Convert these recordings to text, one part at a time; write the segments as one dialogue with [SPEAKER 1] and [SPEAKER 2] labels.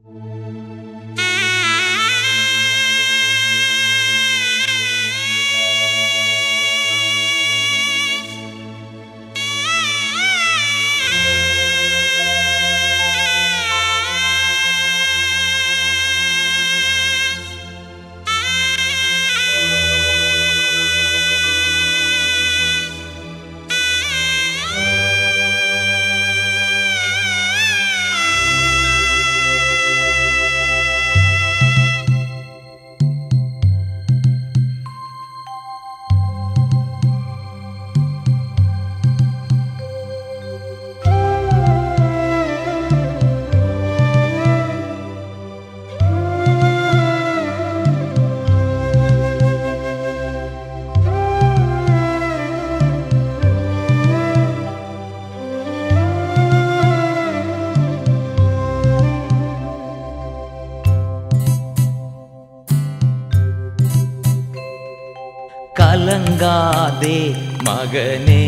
[SPEAKER 1] கலங்காதே மகனே,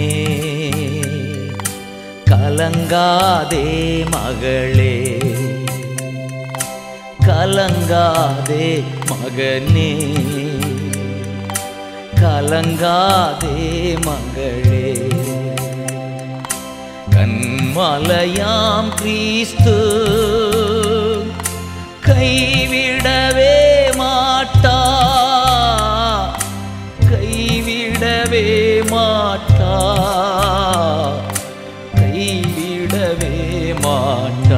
[SPEAKER 1] கலங்காதே மகளே, கலங்காதே மகனே, கலங்காதே மகளே. கன்மலையாம் கிறிஸ்து கைவிடவே மாட்டா, கைவிடவே மாட்டா, கைவிடவே மாட்டா.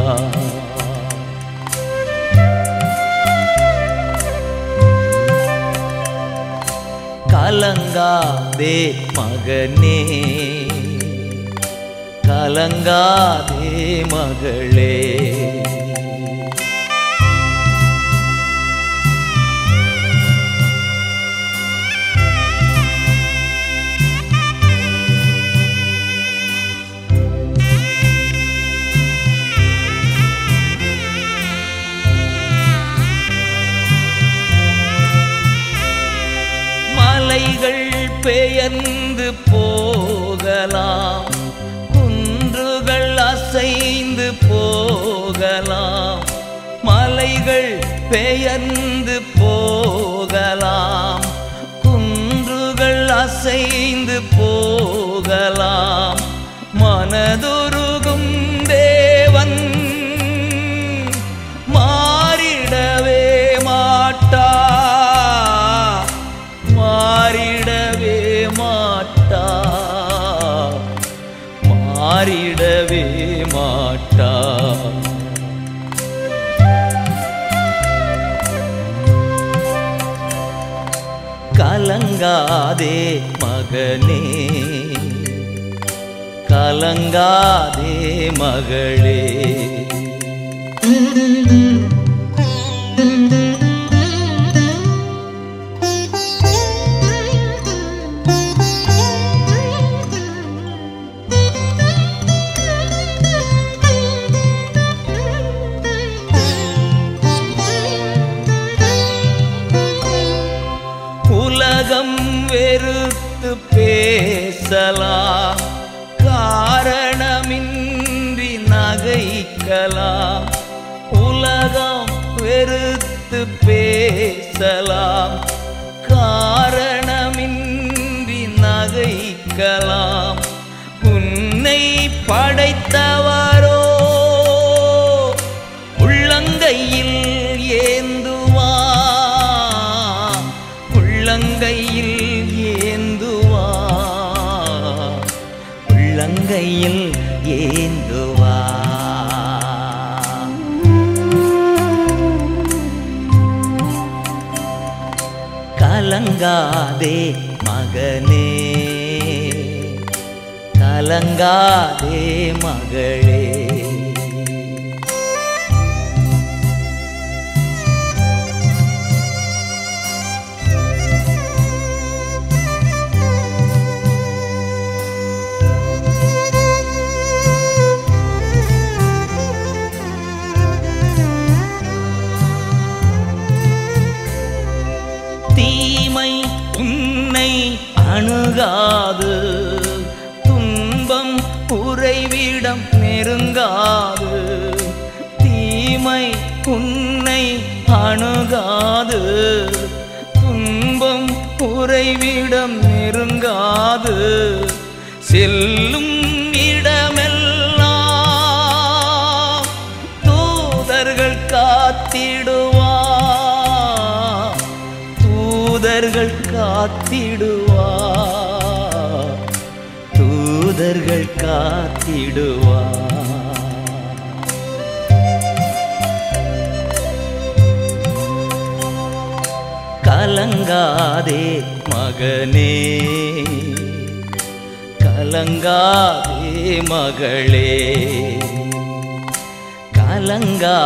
[SPEAKER 1] கலங்காதே மகனே, கலங்காதே மகளே. மலைகள் பெயர்ந்து போகலாம், குன்றுகள் அசைந்து போகலாம். மலைகள் பெயர்ந்து போகலாம், குன்றுகள் அசைந்து போகலாம். மனதுருகும் தேவன் மாறிடவே மாட்டா, மாறிடவே மாட்டா, மாறிடவே மாட்டா. கலங்காதே மகனே, கலங்காதே மகளே. உலகம் வெறுத்து பேசலாம், காரணமின்றி நகைக்கலாம். உலகம் வெறுத்து பேசலாம், காரணமின்றி நகைக்கலாம். உன்னை படைத்தவரோ உள்ளங்கையில் ஏந்துவா, உள்ளங்கையில் ஏந்துவா, உள்ளங்கையில் ஏந்துவா. கலங்காதே மகனே, கலங்காதே மகளே. தீமை உன்னை அணுகாது, துன்பம் உறைவிடம் நெருங்காது. தீமை உன்னை அணுகாது, துன்பம் உறைவிடம் நெருங்காது. செல்லும் இடமெல்லாம் தூதர்கள் காத்திடுவார், தூதர்கள் காத்திடுவார், தூதர்கள் காத்திடுவார். கலங்காதே மகனே, கலங்காதே மகளே, கலங்கா